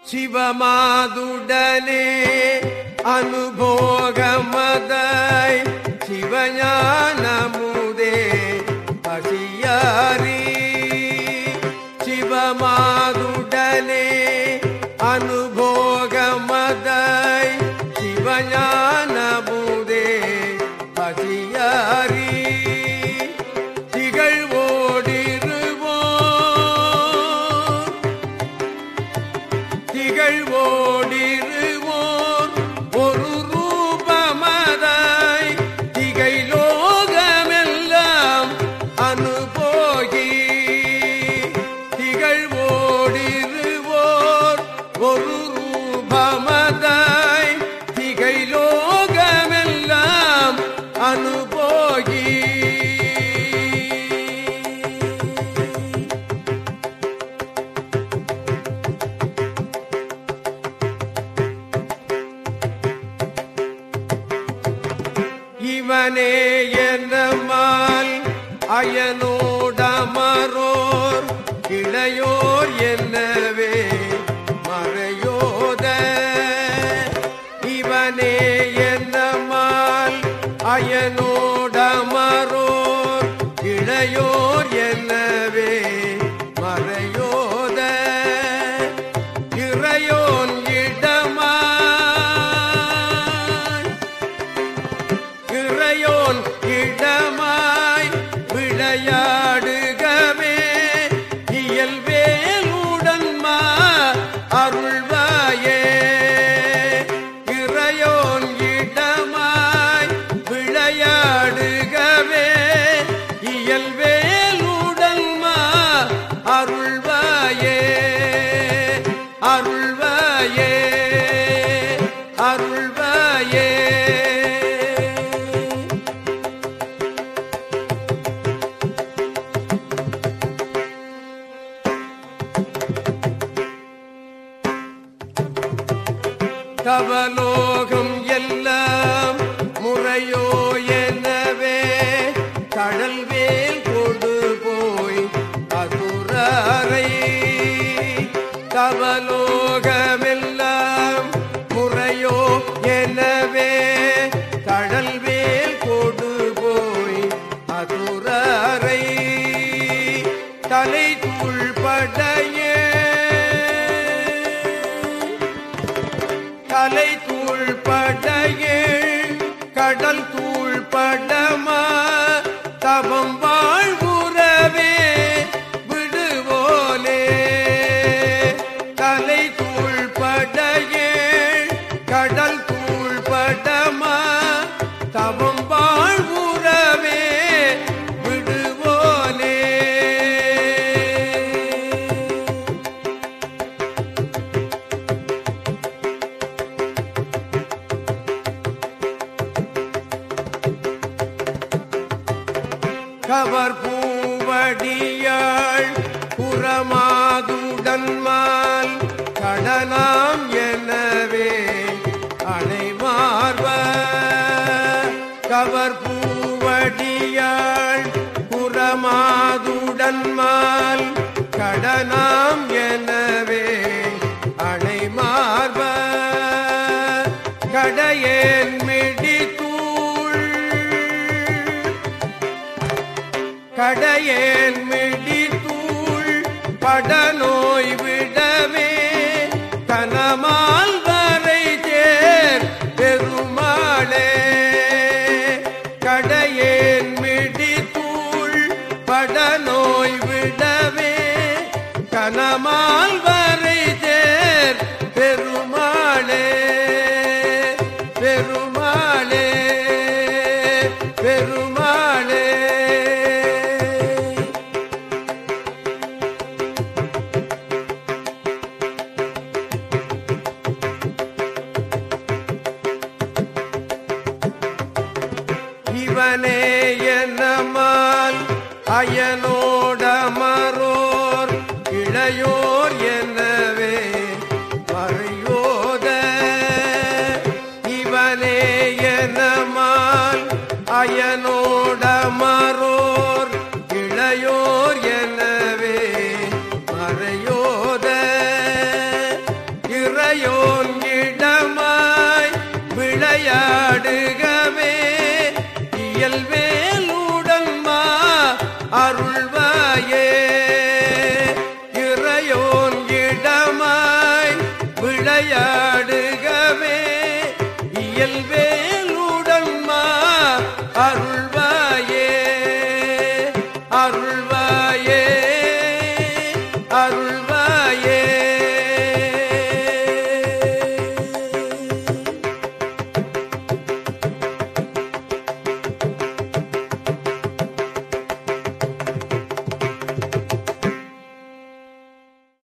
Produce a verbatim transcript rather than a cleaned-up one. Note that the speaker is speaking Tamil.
சிவமாதுடனே அனுபோகமதாய் சிவஞானமுதே பசியாரி சிவமாதுடனே அனுபோகமதாய் சிவஞானமுதே பசியாரி திகழ்வோடிருவோர் ஒரு ரூபமதாய் திகைலோகமெல்லாம் அனுபோகி திகழ்வோடிருவோர் ஒரு ரூபமதாய் திகைலோகமெல்லாம் அனுபோகி இவனே என்னமால் அயனோடமரோர் இளையோர் என்னவே மறையோத இவனே என்னமால் அயனோடமரோர் இளையோர் என்னவே மறையோத இறையோன் இறையோன் இடமாய் விளையாடுகவே இயல்வேலுடன்மா அருள்வாயே இறையோன் இடமாய் விளையாடுகவே இயல்வேலுடன்மா அருள்வாயே அருள்வாயே அருள்வாயே தவலோகம் எல்லாம் முறையோ எனவே கடல்வேல் கொடு போய் அதுரை தவலோகமெல்லாம் முறையோ எனவே கடல்வேல் கொடு போய் அதுரை தலை தூள்படையே தலை தூள்படையேள் கடல் தூள்படமா தவம் வாழ்வுறவே விடுவோலே தலை தூள்படையேள் கடல் தூள்படமா தவம் வாழ்வுறவே விடுவோலே கவர் பூவடியாள் புறமாதுடன்மால் கடனாம் எனவே அணைமார்வ கவர் பூவடியாள் புறமாதுடன்மால் கடனாம் எனவே அணைமார்வ கடையேன் மிடித்தூள் கடையேன் மிடித்தூள் படநோய் விடவே கனமால் வரை தேர் பெருமாளே கடையேன் மிடித்தூள் படநோய் விடவே கனமால் வரை தேர் பெருமாளே பெருமாளே பெருமாளே இவனே